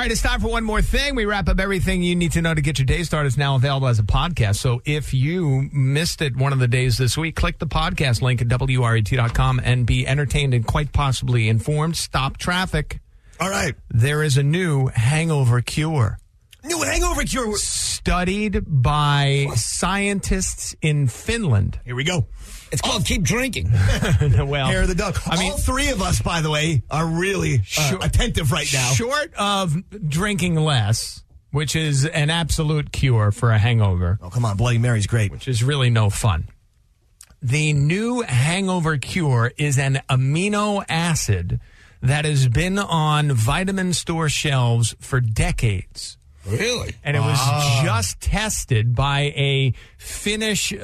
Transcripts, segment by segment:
right, it's time for one more thing. We wrap up everything you need to know to get your day started. It's now available as a podcast. So if you missed it one of the days this week, click the podcast link at WRET.com and be entertained and quite possibly informed. Stop traffic. All right. There is a new hangover cure. New hangover cure. Studied by scientists in Finland. Here we go. It's called Keep Drinking. Well, Hair of the dog. I mean, all three of us, by the way, are really attentive right now. Short of drinking less, which is an absolute cure for a hangover. Oh, come on. Bloody Mary's great. Which is really no fun. The new hangover cure is an amino acid that has been on vitamin store shelves for decades. Really? And it was just tested by a Finnish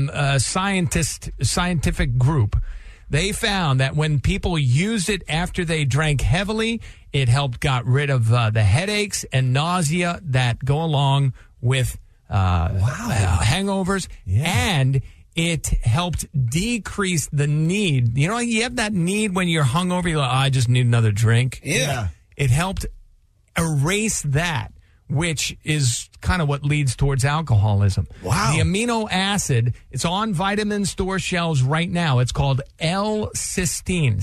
scientific group. They found that when people used it after they drank heavily, it helped got rid of the headaches and nausea that go along with hangovers. Yeah. And it helped decrease the need. You know, you have that need when you're hungover, you're like, I just need another drink. Yeah. It helped erase that, which is kind of what leads towards alcoholism. Wow. The amino acid, it's on vitamin store shelves right now. It's called L-cysteine,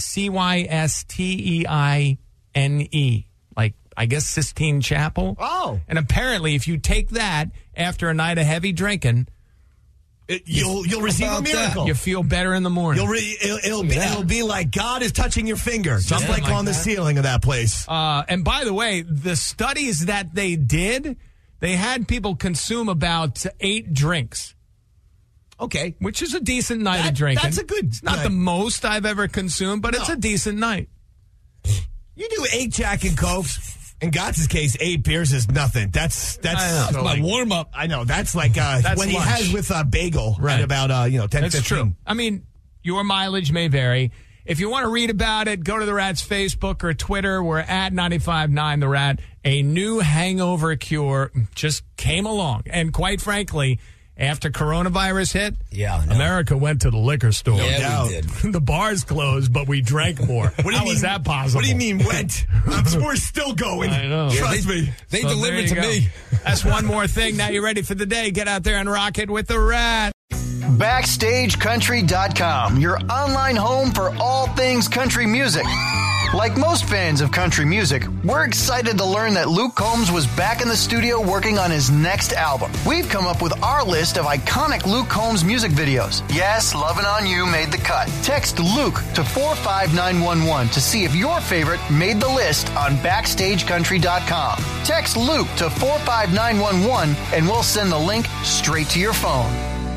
Cysteine, like, I guess, Sistine Chapel. Oh. And apparently, if you take that after a night of heavy drinking, you'll receive a miracle. You feel better in the morning. It'll be like God is touching your finger, just like on the ceiling of that place. And by the way, the studies that they did, they had people consume about 8 drinks. Okay. Which is a decent night of drinking. That's a good It's not the most I've ever consumed, but it's a decent night. You do 8 Jack and Cokes. In Gotz's case, 8 beers is nothing. That's my warm up. I know. That's like that's when lunch. he has with bagel Right. at about 10, That's 15. true. I mean, your mileage may vary. If you want to read about it, go to the Rat's Facebook or Twitter. We're at 95.9 The Rat. A new hangover cure just came along. And quite frankly, after coronavirus hit, America went to the liquor store. Yeah, we did. The bars closed, but we drank more. How is that possible? What do you mean went? We're still going. I know. Trust me. They So delivered there to you go. me. That's one more thing. Now you're ready for the day. Get out there and rock it with the Rat. BackstageCountry.com, your online home for all things country music. Like most fans of country music, we're excited to learn that Luke Combs was back in the studio working on his next album. We've come up with our list of iconic Luke Combs music videos. Yes, Lovin' On You made the cut. Text Luke to 45911 to see if your favorite made the list on BackstageCountry.com. Text Luke to 45911 and we'll send the link straight to your phone.